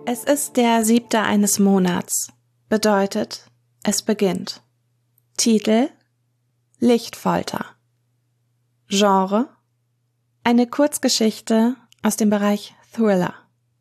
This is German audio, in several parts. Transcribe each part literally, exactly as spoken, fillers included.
Es ist der siebte eines Monats. Bedeutet, es beginnt. Titel: Lichtfolter. Genre: eine Kurzgeschichte aus dem Bereich Thriller.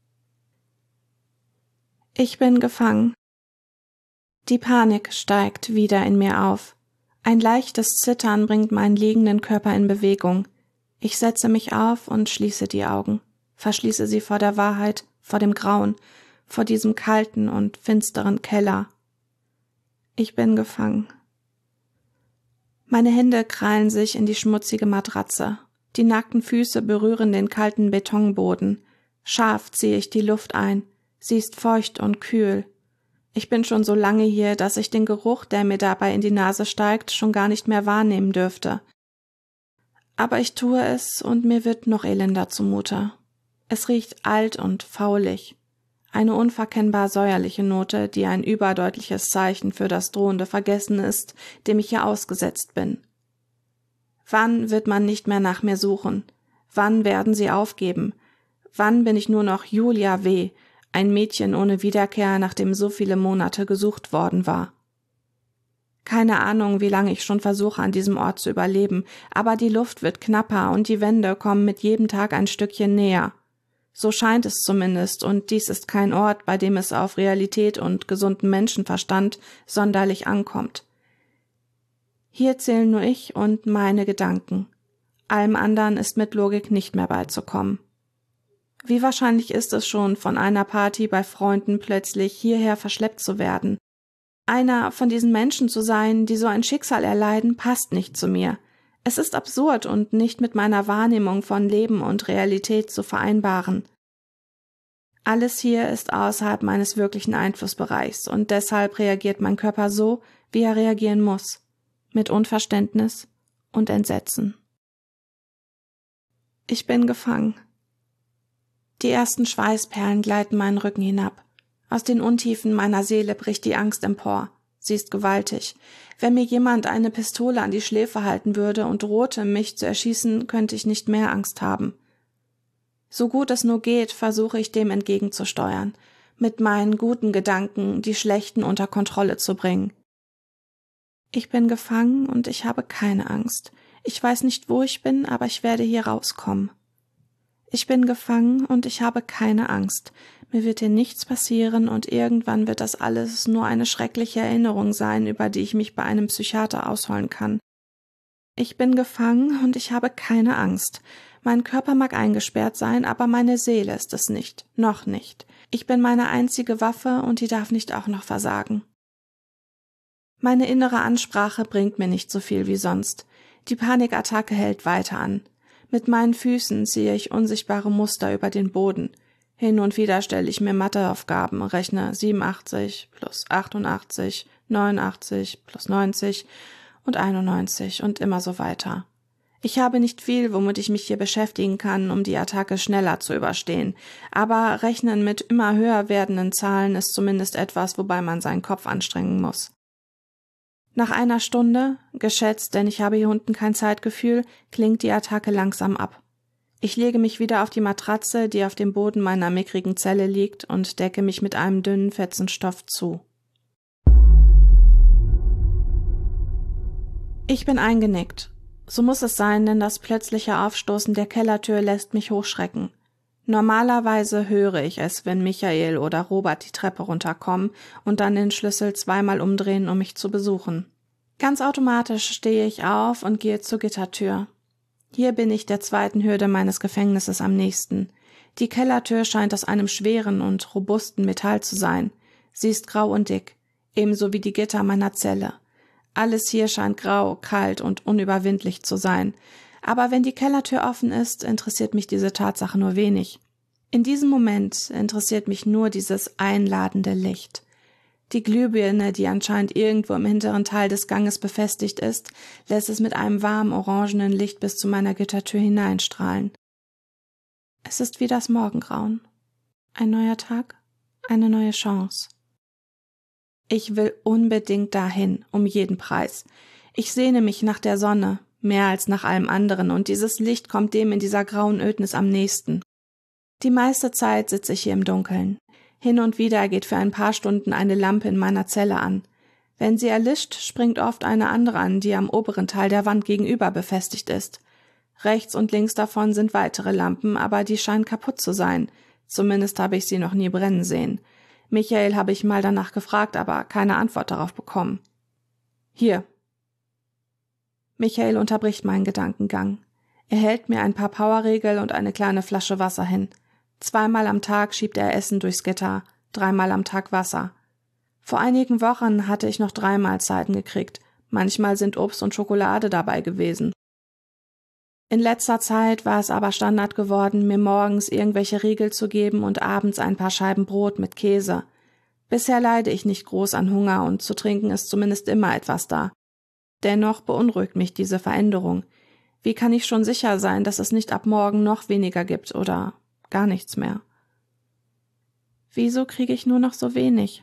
Ich bin gefangen. Die Panik steigt wieder in mir auf. Ein leichtes Zittern bringt meinen liegenden Körper in Bewegung. Ich setze mich auf und schließe die Augen, verschließe sie vor der Wahrheit, vor dem Grauen, vor diesem kalten und finsteren Keller. Ich bin gefangen. Meine Hände krallen sich in die schmutzige Matratze. Die nackten Füße berühren den kalten Betonboden. Scharf ziehe ich die Luft ein. Sie ist feucht und kühl. Ich bin schon so lange hier, dass ich den Geruch, der mir dabei in die Nase steigt, schon gar nicht mehr wahrnehmen dürfte. Aber ich tue es und mir wird noch elender zumute. Es riecht alt und faulig. Eine unverkennbar säuerliche Note, die ein überdeutliches Zeichen für das drohende Vergessen ist, dem ich hier ausgesetzt bin. Wann wird man nicht mehr nach mir suchen? Wann werden sie aufgeben? Wann bin ich nur noch Julia W., ein Mädchen ohne Wiederkehr, nachdem so viele Monate gesucht worden war? Keine Ahnung, wie lange ich schon versuche, an diesem Ort zu überleben, aber die Luft wird knapper und die Wände kommen mit jedem Tag ein Stückchen näher. So scheint es zumindest, und dies ist kein Ort, bei dem es auf Realität und gesunden Menschenverstand sonderlich ankommt. Hier zählen nur ich und meine Gedanken. Allem anderen ist mit Logik nicht mehr beizukommen. Wie wahrscheinlich ist es schon, von einer Party bei Freunden plötzlich hierher verschleppt zu werden? Einer von diesen Menschen zu sein, die so ein Schicksal erleiden, passt nicht zu mir. Es ist absurd und nicht mit meiner Wahrnehmung von Leben und Realität zu vereinbaren. Alles hier ist außerhalb meines wirklichen Einflussbereichs und deshalb reagiert mein Körper so, wie er reagieren muss, mit Unverständnis und Entsetzen. Ich bin gefangen. Die ersten Schweißperlen gleiten meinen Rücken hinab. Aus den Untiefen meiner Seele bricht die Angst empor. Sie ist gewaltig. Wenn mir jemand eine Pistole an die Schläfe halten würde und drohte, mich zu erschießen, könnte ich nicht mehr Angst haben. So gut es nur geht, versuche ich dem entgegenzusteuern, mit meinen guten Gedanken die schlechten unter Kontrolle zu bringen. Ich bin gefangen und ich habe keine Angst. Ich weiß nicht, wo ich bin, aber ich werde hier rauskommen. Ich bin gefangen und ich habe keine Angst. Mir wird hier nichts passieren und irgendwann wird das alles nur eine schreckliche Erinnerung sein, über die ich mich bei einem Psychiater ausholen kann. Ich bin gefangen und ich habe keine Angst. Mein Körper mag eingesperrt sein, aber meine Seele ist es nicht, noch nicht. Ich bin meine einzige Waffe und die darf nicht auch noch versagen. Meine innere Ansprache bringt mir nicht so viel wie sonst. Die Panikattacke hält weiter an. Mit meinen Füßen ziehe ich unsichtbare Muster über den Boden. Hin und wieder stelle ich mir Matheaufgaben, rechne siebenundachtzig plus achtundachtzig, neunundachtzig plus neunzig und einundneunzig und immer so weiter. Ich habe nicht viel, womit ich mich hier beschäftigen kann, um die Attacke schneller zu überstehen, aber Rechnen mit immer höher werdenden Zahlen ist zumindest etwas, wobei man seinen Kopf anstrengen muss. Nach einer Stunde, geschätzt, denn ich habe hier unten kein Zeitgefühl, klingt die Attacke langsam ab. Ich lege mich wieder auf die Matratze, die auf dem Boden meiner mickrigen Zelle liegt, und decke mich mit einem dünnen Fetzen Stoff zu. Ich bin eingenickt. So muss es sein, denn das plötzliche Aufstoßen der Kellertür lässt mich hochschrecken. Normalerweise höre ich es, wenn Michael oder Robert die Treppe runterkommen und dann den Schlüssel zweimal umdrehen, um mich zu besuchen. Ganz automatisch stehe ich auf und gehe zur Gittertür. Hier bin ich der zweiten Hürde meines Gefängnisses am nächsten. Die Kellertür scheint aus einem schweren und robusten Metall zu sein. Sie ist grau und dick, ebenso wie die Gitter meiner Zelle. Alles hier scheint grau, kalt und unüberwindlich zu sein. Aber wenn die Kellertür offen ist, interessiert mich diese Tatsache nur wenig. In diesem Moment interessiert mich nur dieses einladende Licht. Die Glühbirne, die anscheinend irgendwo im hinteren Teil des Ganges befestigt ist, lässt es mit einem warmen orangenen Licht bis zu meiner Gittertür hineinstrahlen. Es ist wie das Morgengrauen. Ein neuer Tag, eine neue Chance. Ich will unbedingt dahin, um jeden Preis. Ich sehne mich nach der Sonne, mehr als nach allem anderen, und dieses Licht kommt dem in dieser grauen Ödnis am nächsten. Die meiste Zeit sitze ich hier im Dunkeln. Hin und wieder geht für ein paar Stunden eine Lampe in meiner Zelle an. Wenn sie erlischt, springt oft eine andere an, die am oberen Teil der Wand gegenüber befestigt ist. Rechts und links davon sind weitere Lampen, aber die scheinen kaputt zu sein. Zumindest habe ich sie noch nie brennen sehen. Michael habe ich mal danach gefragt, aber keine Antwort darauf bekommen. Hier. Michael unterbricht meinen Gedankengang. Er hält mir ein paar Powerriegel und eine kleine Flasche Wasser hin. Zweimal am Tag schiebt er Essen durchs Gitter, dreimal am Tag Wasser. Vor einigen Wochen hatte ich noch drei Mahlzeiten gekriegt. Manchmal sind Obst und Schokolade dabei gewesen. In letzter Zeit war es aber Standard geworden, mir morgens irgendwelche Riegel zu geben und abends ein paar Scheiben Brot mit Käse. Bisher leide ich nicht groß an Hunger und zu trinken ist zumindest immer etwas da. Dennoch beunruhigt mich diese Veränderung. Wie kann ich schon sicher sein, dass es nicht ab morgen noch weniger gibt oder gar nichts mehr? Wieso kriege ich nur noch so wenig?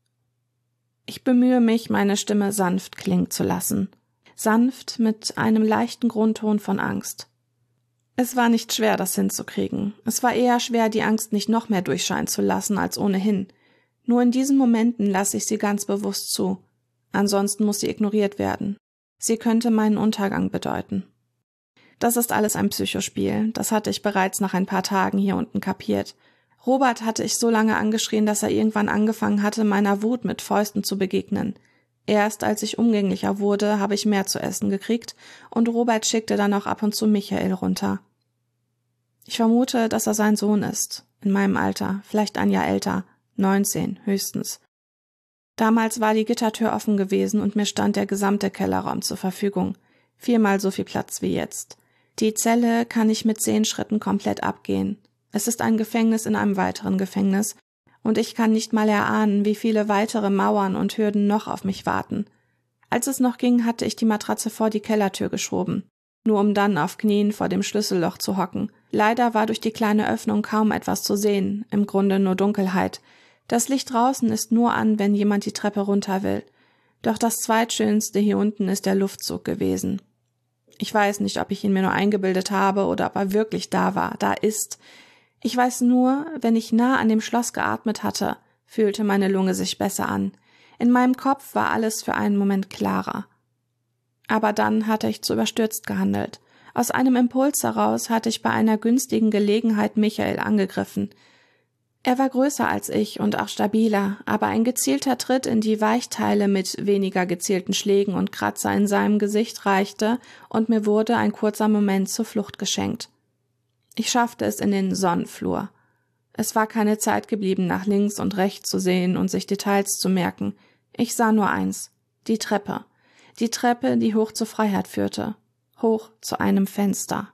Ich bemühe mich, meine Stimme sanft klingen zu lassen. Sanft mit einem leichten Grundton von Angst. Es war nicht schwer, das hinzukriegen. Es war eher schwer, die Angst nicht noch mehr durchscheinen zu lassen als ohnehin. Nur in diesen Momenten lasse ich sie ganz bewusst zu. Ansonsten muss sie ignoriert werden. Sie könnte meinen Untergang bedeuten. Das ist alles ein Psychospiel. Das hatte ich bereits nach ein paar Tagen hier unten kapiert. Robert hatte ich so lange angeschrien, dass er irgendwann angefangen hatte, meiner Wut mit Fäusten zu begegnen. Erst als ich umgänglicher wurde, habe ich mehr zu essen gekriegt und Robert schickte dann auch ab und zu Michael runter. Ich vermute, dass er sein Sohn ist, in meinem Alter, vielleicht ein Jahr älter, neunzehn höchstens. Damals war die Gittertür offen gewesen und mir stand der gesamte Kellerraum zur Verfügung, viermal so viel Platz wie jetzt. Die Zelle kann ich mit zehn Schritten komplett abgehen. Es ist ein Gefängnis in einem weiteren Gefängnis, und ich kann nicht mal erahnen, wie viele weitere Mauern und Hürden noch auf mich warten. Als es noch ging, hatte ich die Matratze vor die Kellertür geschoben, nur um dann auf Knien vor dem Schlüsselloch zu hocken. Leider war durch die kleine Öffnung kaum etwas zu sehen, im Grunde nur Dunkelheit. Das Licht draußen ist nur an, wenn jemand die Treppe runter will. Doch das Zweitschönste hier unten ist der Luftzug gewesen. Ich weiß nicht, ob ich ihn mir nur eingebildet habe oder ob er wirklich da war, da ist. Ich weiß nur, wenn ich nah an dem Schloss geatmet hatte, fühlte meine Lunge sich besser an. In meinem Kopf war alles für einen Moment klarer. Aber dann hatte ich zu überstürzt gehandelt. Aus einem Impuls heraus hatte ich bei einer günstigen Gelegenheit Michael angegriffen. Er war größer als ich und auch stabiler, aber ein gezielter Tritt in die Weichteile mit weniger gezielten Schlägen und Kratzer in seinem Gesicht reichte und mir wurde ein kurzer Moment zur Flucht geschenkt. Ich schaffte es in den Sonnenflur. Es war keine Zeit geblieben, nach links und rechts zu sehen und sich Details zu merken. Ich sah nur eins, die Treppe. Die Treppe, die hoch zur Freiheit führte. Hoch zu einem Fenster.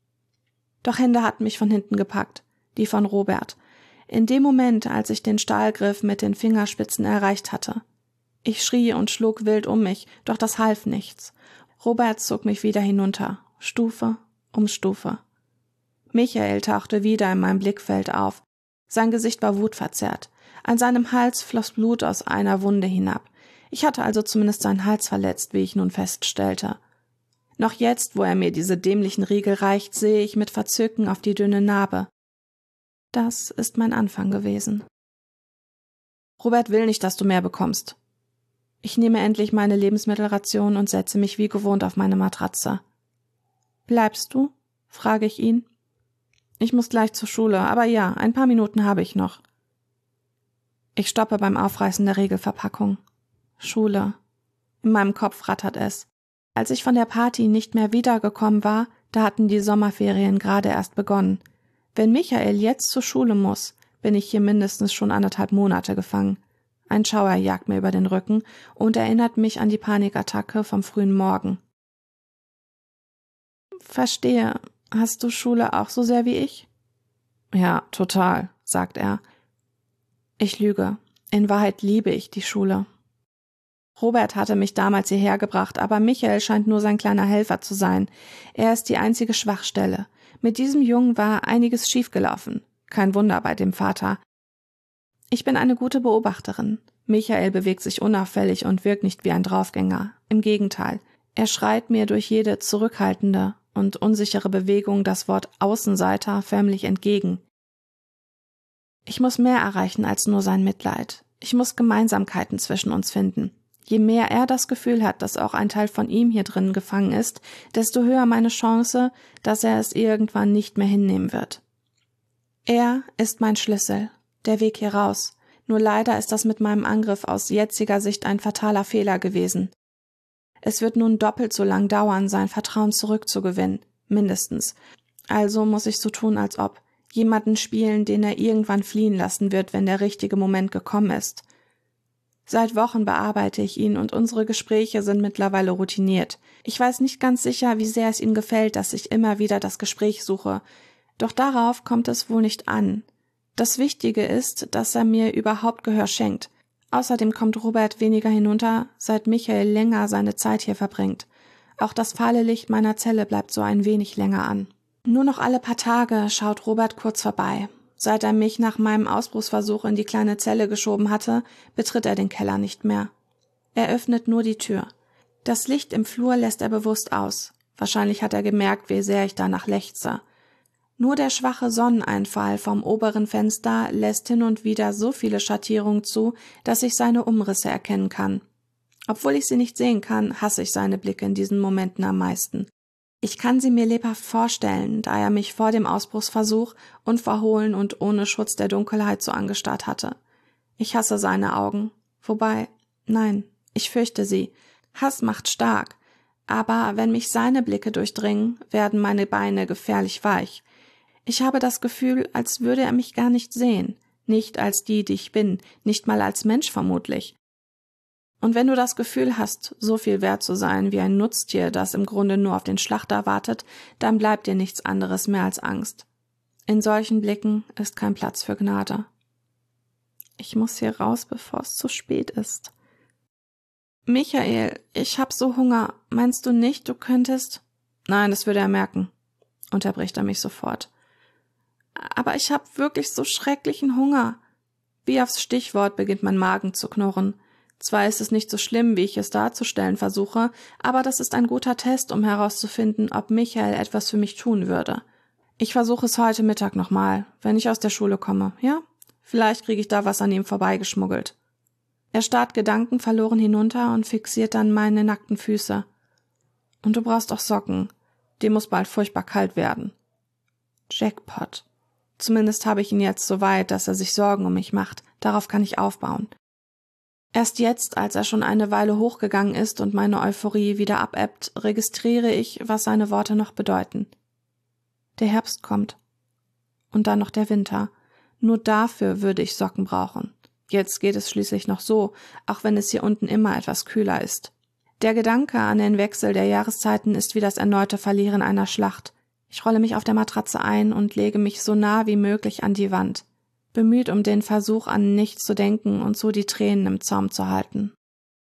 Doch Hände hatten mich von hinten gepackt, die von Robert. In dem Moment, als ich den Stahlgriff mit den Fingerspitzen erreicht hatte. Ich schrie und schlug wild um mich, doch das half nichts. Robert zog mich wieder hinunter, Stufe um Stufe. Michael tauchte wieder in meinem Blickfeld auf. Sein Gesicht war wutverzerrt. An seinem Hals floss Blut aus einer Wunde hinab. Ich hatte also zumindest seinen Hals verletzt, wie ich nun feststellte. Noch jetzt, wo er mir diese dämlichen Riegel reicht, sehe ich mit Verzücken auf die dünne Narbe. Das ist mein Anfang gewesen. Robert will nicht, dass du mehr bekommst. Ich nehme endlich meine Lebensmittelration und setze mich wie gewohnt auf meine Matratze. Bleibst du? Frage ich ihn. Ich muss gleich zur Schule, aber ja, ein paar Minuten habe ich noch. Ich stoppe beim Aufreißen der Riegelverpackung. Schule. In meinem Kopf rattert es. Als ich von der Party nicht mehr wiedergekommen war, da hatten die Sommerferien gerade erst begonnen. Wenn Michael jetzt zur Schule muss, bin ich hier mindestens schon anderthalb Monate gefangen. Ein Schauer jagt mir über den Rücken und erinnert mich an die Panikattacke vom frühen Morgen. Verstehe. Hast du Schule auch so sehr wie ich? Ja, total, sagt er. Ich lüge. In Wahrheit liebe ich die Schule. Robert hatte mich damals hierher gebracht, aber Michael scheint nur sein kleiner Helfer zu sein. Er ist die einzige Schwachstelle. Mit diesem Jungen war einiges schiefgelaufen. Kein Wunder bei dem Vater. Ich bin eine gute Beobachterin. Michael bewegt sich unauffällig und wirkt nicht wie ein Draufgänger. Im Gegenteil, er schreit mir durch jede zurückhaltende und unsichere Bewegung das Wort Außenseiter förmlich entgegen. Ich muss mehr erreichen als nur sein Mitleid. Ich muss Gemeinsamkeiten zwischen uns finden. Je mehr er das Gefühl hat, dass auch ein Teil von ihm hier drin gefangen ist, desto höher meine Chance, dass er es irgendwann nicht mehr hinnehmen wird. Er ist mein Schlüssel, der Weg hier raus. Nur leider ist das mit meinem Angriff aus jetziger Sicht ein fataler Fehler gewesen. Es wird nun doppelt so lang dauern, sein Vertrauen zurückzugewinnen, mindestens. Also muss ich so tun, als ob. Jemanden spielen, den er irgendwann fliehen lassen wird, wenn der richtige Moment gekommen ist. Seit Wochen bearbeite ich ihn und unsere Gespräche sind mittlerweile routiniert. Ich weiß nicht ganz sicher, wie sehr es ihm gefällt, dass ich immer wieder das Gespräch suche. Doch darauf kommt es wohl nicht an. Das Wichtige ist, dass er mir überhaupt Gehör schenkt. Außerdem kommt Robert weniger hinunter, seit Michael länger seine Zeit hier verbringt. Auch das fahle Licht meiner Zelle bleibt so ein wenig länger an. Nur noch alle paar Tage schaut Robert kurz vorbei. Seit er mich nach meinem Ausbruchsversuch in die kleine Zelle geschoben hatte, betritt er den Keller nicht mehr. Er öffnet nur die Tür. Das Licht im Flur lässt er bewusst aus. Wahrscheinlich hat er gemerkt, wie sehr ich danach lechze. Nur der schwache Sonneneinfall vom oberen Fenster lässt hin und wieder so viele Schattierungen zu, dass ich seine Umrisse erkennen kann. Obwohl ich sie nicht sehen kann, hasse ich seine Blicke in diesen Momenten am meisten. Ich kann sie mir lebhaft vorstellen, da er mich vor dem Ausbruchsversuch unverhohlen und ohne Schutz der Dunkelheit so angestarrt hatte. Ich hasse seine Augen. Wobei, nein, ich fürchte sie. Hass macht stark. Aber wenn mich seine Blicke durchdringen, werden meine Beine gefährlich weich. Ich habe das Gefühl, als würde er mich gar nicht sehen. Nicht als die, die ich bin, nicht mal als Mensch vermutlich. Und wenn du das Gefühl hast, so viel wert zu sein wie ein Nutztier, das im Grunde nur auf den Schlachter wartet, dann bleibt dir nichts anderes mehr als Angst. In solchen Blicken ist kein Platz für Gnade. Ich muss hier raus, bevor es zu spät ist. Michael, ich hab so Hunger. Meinst du nicht, du könntest? Nein, das würde er merken, unterbricht er mich sofort. Aber ich hab wirklich so schrecklichen Hunger. Wie aufs Stichwort beginnt mein Magen zu knurren. Zwar ist es nicht so schlimm, wie ich es darzustellen versuche, aber das ist ein guter Test, um herauszufinden, ob Michael etwas für mich tun würde. Ich versuche es heute Mittag nochmal, wenn ich aus der Schule komme, ja? Vielleicht kriege ich da was an ihm vorbeigeschmuggelt. Er starrt gedankenverloren hinunter und fixiert dann meine nackten Füße. Und du brauchst auch Socken. Dem muss bald furchtbar kalt werden. Jackpot. Zumindest habe ich ihn jetzt so weit, dass er sich Sorgen um mich macht. Darauf kann ich aufbauen. Erst jetzt, als er schon eine Weile hochgegangen ist und meine Euphorie wieder abebbt, registriere ich, was seine Worte noch bedeuten. Der Herbst kommt. Und dann noch der Winter. Nur dafür würde ich Socken brauchen. Jetzt geht es schließlich noch so, auch wenn es hier unten immer etwas kühler ist. Der Gedanke an den Wechsel der Jahreszeiten ist wie das erneute Verlieren einer Schlacht. Ich rolle mich auf der Matratze ein und lege mich so nah wie möglich an die Wand. Bemüht um den Versuch, an nichts zu denken und so die Tränen im Zaum zu halten.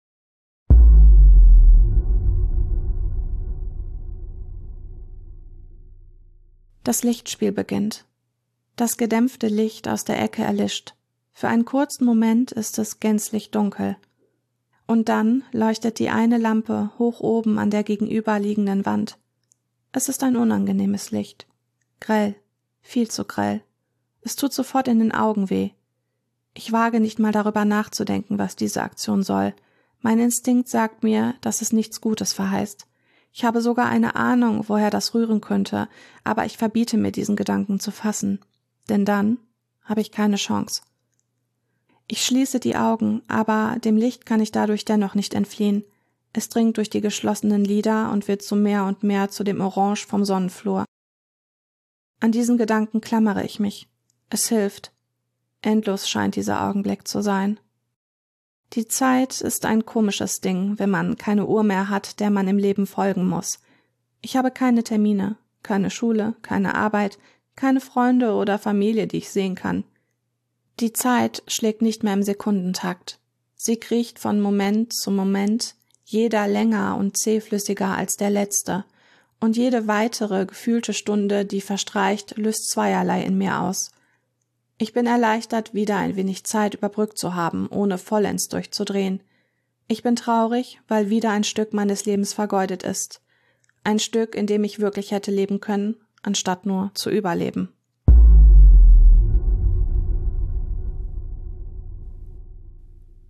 Das Lichtspiel beginnt. Das gedämpfte Licht aus der Ecke erlischt. Für einen kurzen Moment ist es gänzlich dunkel. Und dann leuchtet die eine Lampe hoch oben an der gegenüberliegenden Wand. Es ist ein unangenehmes Licht. Grell, viel zu grell. Es tut sofort in den Augen weh. Ich wage nicht mal darüber nachzudenken, was diese Aktion soll. Mein Instinkt sagt mir, dass es nichts Gutes verheißt. Ich habe sogar eine Ahnung, woher das rühren könnte, aber ich verbiete mir, diesen Gedanken zu fassen. Denn dann habe ich keine Chance. Ich schließe die Augen, aber dem Licht kann ich dadurch dennoch nicht entfliehen. Es dringt durch die geschlossenen Lider und wird so mehr und mehr zu dem Orange vom Sonnenflor. An diesen Gedanken klammere ich mich. Es hilft. Endlos scheint dieser Augenblick zu sein. Die Zeit ist ein komisches Ding, wenn man keine Uhr mehr hat, der man im Leben folgen muss. Ich habe keine Termine, keine Schule, keine Arbeit, keine Freunde oder Familie, die ich sehen kann. Die Zeit schlägt nicht mehr im Sekundentakt. Sie kriecht von Moment zu Moment, jeder länger und zähflüssiger als der letzte, und jede weitere gefühlte Stunde, die verstreicht, löst zweierlei in mir aus. Ich bin erleichtert, wieder ein wenig Zeit überbrückt zu haben, ohne vollends durchzudrehen. Ich bin traurig, weil wieder ein Stück meines Lebens vergeudet ist. Ein Stück, in dem ich wirklich hätte leben können, anstatt nur zu überleben.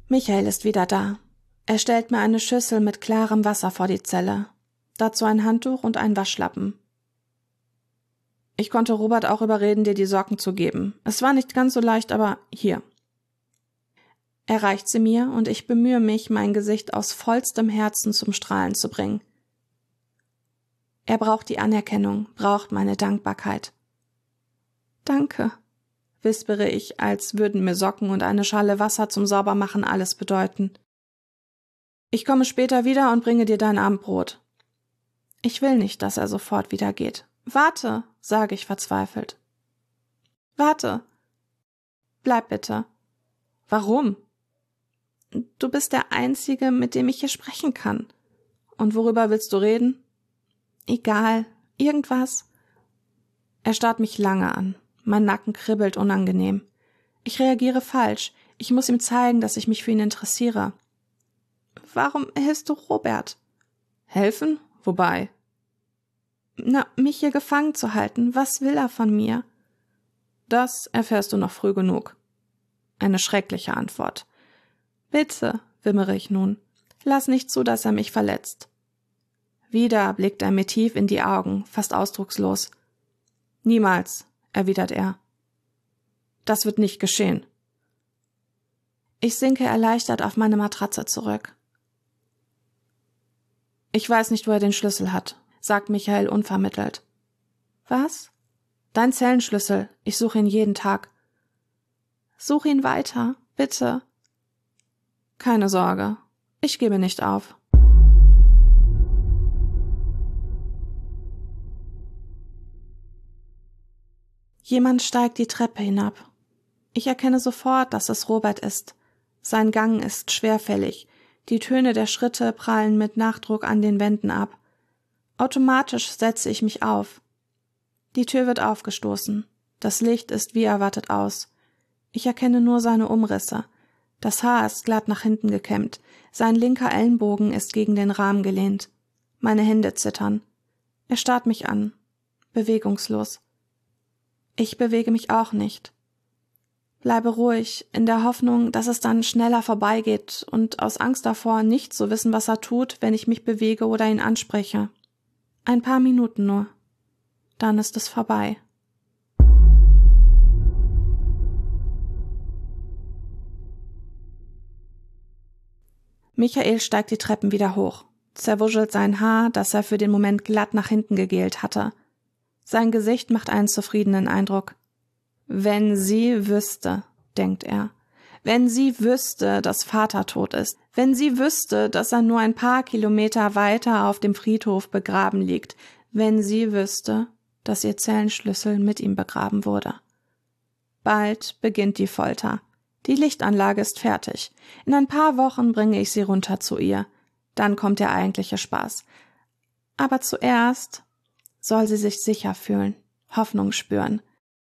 Michael ist wieder da. Er stellt mir eine Schüssel mit klarem Wasser vor die Zelle. Dazu ein Handtuch und ein Waschlappen. Ich konnte Robert auch überreden, dir die Socken zu geben. Es war nicht ganz so leicht, aber hier. Er reicht sie mir und ich bemühe mich, mein Gesicht aus vollstem Herzen zum Strahlen zu bringen. Er braucht die Anerkennung, braucht meine Dankbarkeit. Danke, wispere ich, als würden mir Socken und eine Schale Wasser zum Saubermachen alles bedeuten. Ich komme später wieder und bringe dir dein Abendbrot. Ich will nicht, dass er sofort wieder geht. Warte, sage ich verzweifelt. Warte. Bleib bitte. Warum? Du bist der Einzige, mit dem ich hier sprechen kann. Und worüber willst du reden? Egal, irgendwas. Er starrt mich lange an. Mein Nacken kribbelt unangenehm. Ich reagiere falsch. Ich muss ihm zeigen, dass ich mich für ihn interessiere. Warum hilfst du Robert? Helfen? Wobei? Na, mich hier gefangen zu halten. Was will er von mir? Das erfährst du noch früh genug. Eine schreckliche Antwort. Bitte, wimmere ich nun. Lass nicht zu, dass er mich verletzt. Wieder blickt er mir tief in die Augen, fast ausdruckslos. Niemals, erwidert er. Das wird nicht geschehen. Ich sinke erleichtert auf meine Matratze zurück. Ich weiß nicht, wo er den Schlüssel hat, sagt Michael unvermittelt. Was? Dein Zellenschlüssel. Ich suche ihn jeden Tag. Such ihn weiter, bitte. Keine Sorge. Ich gebe nicht auf. Jemand steigt die Treppe hinab. Ich erkenne sofort, dass es Robert ist. Sein Gang ist schwerfällig. Die Töne der Schritte prallen mit Nachdruck an den Wänden ab. Automatisch setze ich mich auf. Die Tür wird aufgestoßen. Das Licht ist wie erwartet aus. Ich erkenne nur seine Umrisse. Das Haar ist glatt nach hinten gekämmt. Sein linker Ellenbogen ist gegen den Rahmen gelehnt. Meine Hände zittern. Er starrt mich an. Bewegungslos. Ich bewege mich auch nicht. Bleibe ruhig, in der Hoffnung, dass es dann schneller vorbeigeht und aus Angst davor, nicht zu wissen, was er tut, wenn ich mich bewege oder ihn anspreche. Ein paar Minuten nur. Dann ist es vorbei. Michael steigt die Treppen wieder hoch, zerwuschelt sein Haar, das er für den Moment glatt nach hinten gegelt hatte. Sein Gesicht macht einen zufriedenen Eindruck. Wenn sie wüsste, denkt er, wenn sie wüsste, dass Vater tot ist, wenn sie wüsste, dass er nur ein paar Kilometer weiter auf dem Friedhof begraben liegt, wenn sie wüsste, dass ihr Zellenschlüssel mit ihm begraben wurde. Bald beginnt die Folter. Die Lichtanlage ist fertig. In ein paar Wochen bringe ich sie runter zu ihr. Dann kommt der eigentliche Spaß. Aber zuerst soll sie sich sicher fühlen, Hoffnung spüren.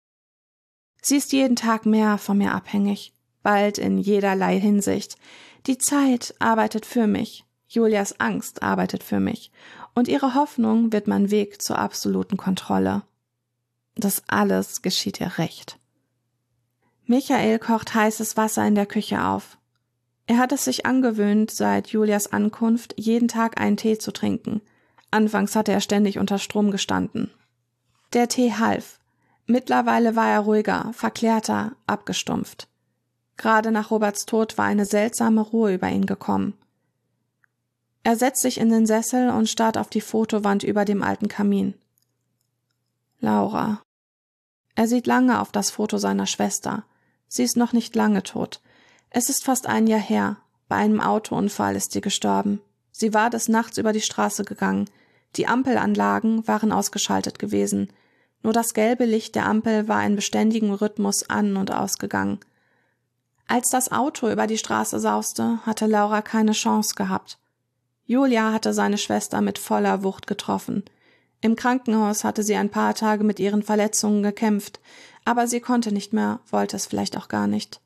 Sie ist jeden Tag mehr von mir abhängig, bald in jederlei Hinsicht. Die Zeit arbeitet für mich, Julias Angst arbeitet für mich, und ihre Hoffnung wird mein Weg zur absoluten Kontrolle. Das alles geschieht ihr recht. Michael kocht heißes Wasser in der Küche auf. Er hat es sich angewöhnt, seit Julias Ankunft jeden Tag einen Tee zu trinken. Anfangs hatte er ständig unter Strom gestanden. Der Tee half. Mittlerweile war er ruhiger, verklärter, abgestumpft. Gerade nach Roberts Tod war eine seltsame Ruhe über ihn gekommen. Er setzt sich in den Sessel und starrt auf die Fotowand über dem alten Kamin. Laura. Er sieht lange auf das Foto seiner Schwester. Sie ist noch nicht lange tot. Es ist fast ein Jahr her. Bei einem Autounfall ist sie gestorben. Sie war des Nachts über die Straße gegangen. Die Ampelanlagen waren ausgeschaltet gewesen. Nur das gelbe Licht der Ampel war in beständigem Rhythmus an- und ausgegangen. Als das Auto über die Straße sauste, hatte Laura keine Chance gehabt. Julia hatte seine Schwester mit voller Wucht getroffen. Im Krankenhaus hatte sie ein paar Tage mit ihren Verletzungen gekämpft, aber sie konnte nicht mehr, wollte es vielleicht auch gar nicht.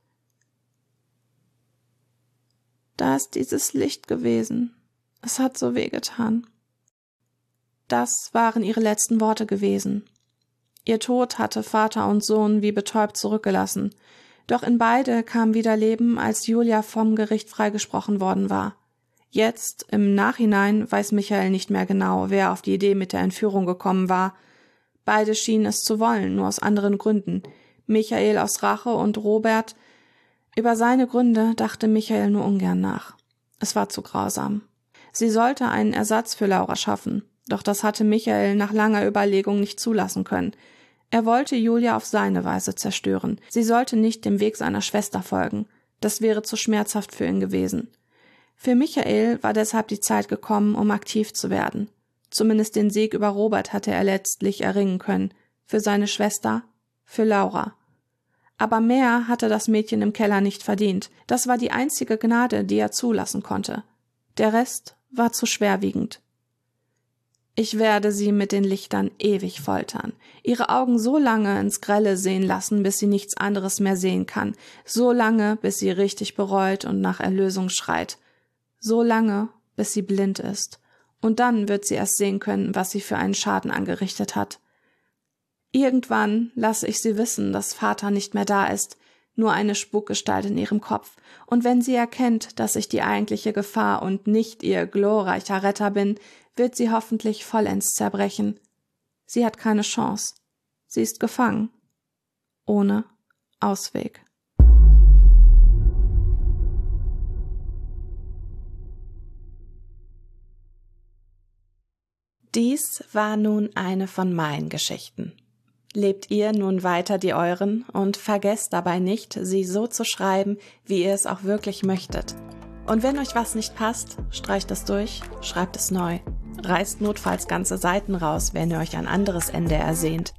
Da ist dieses Licht gewesen. Es hat so wehgetan. Das waren ihre letzten Worte gewesen. Ihr Tod hatte Vater und Sohn wie betäubt zurückgelassen. Doch in beide kam wieder Leben, als Julia vom Gericht freigesprochen worden war. Jetzt, im Nachhinein, weiß Michael nicht mehr genau, wer auf die Idee mit der Entführung gekommen war. Beide schienen es zu wollen, nur aus anderen Gründen. Michael aus Rache und Robert. Über seine Gründe dachte Michael nur ungern nach. Es war zu grausam. Sie sollte einen Ersatz für Laura schaffen, doch das hatte Michael nach langer Überlegung nicht zulassen können. Er wollte Julia auf seine Weise zerstören. Sie sollte nicht dem Weg seiner Schwester folgen. Das wäre zu schmerzhaft für ihn gewesen. Für Michael war deshalb die Zeit gekommen, um aktiv zu werden. Zumindest den Sieg über Robert hatte er letztlich erringen können. Für seine Schwester, für Laura. Aber mehr hatte das Mädchen im Keller nicht verdient. Das war die einzige Gnade, die er zulassen konnte. Der Rest war zu schwerwiegend. Ich werde sie mit den Lichtern ewig foltern, ihre Augen so lange ins Grelle sehen lassen, bis sie nichts anderes mehr sehen kann, so lange, bis sie richtig bereut und nach Erlösung schreit, so lange, bis sie blind ist, und dann wird sie erst sehen können, was sie für einen Schaden angerichtet hat. Irgendwann lasse ich sie wissen, dass Vater nicht mehr da ist, nur eine Spukgestalt in ihrem Kopf, und wenn sie erkennt, dass ich die eigentliche Gefahr und nicht ihr glorreicher Retter bin, wird sie hoffentlich vollends zerbrechen. Sie hat keine Chance. Sie ist gefangen. Ohne Ausweg. Dies war nun eine von meinen Geschichten. Lebt ihr nun weiter die euren und vergesst dabei nicht, sie so zu schreiben, wie ihr es auch wirklich möchtet. Und wenn euch was nicht passt, streicht es durch, schreibt es neu. Reißt notfalls ganze Seiten raus, wenn ihr euch ein anderes Ende ersehnt.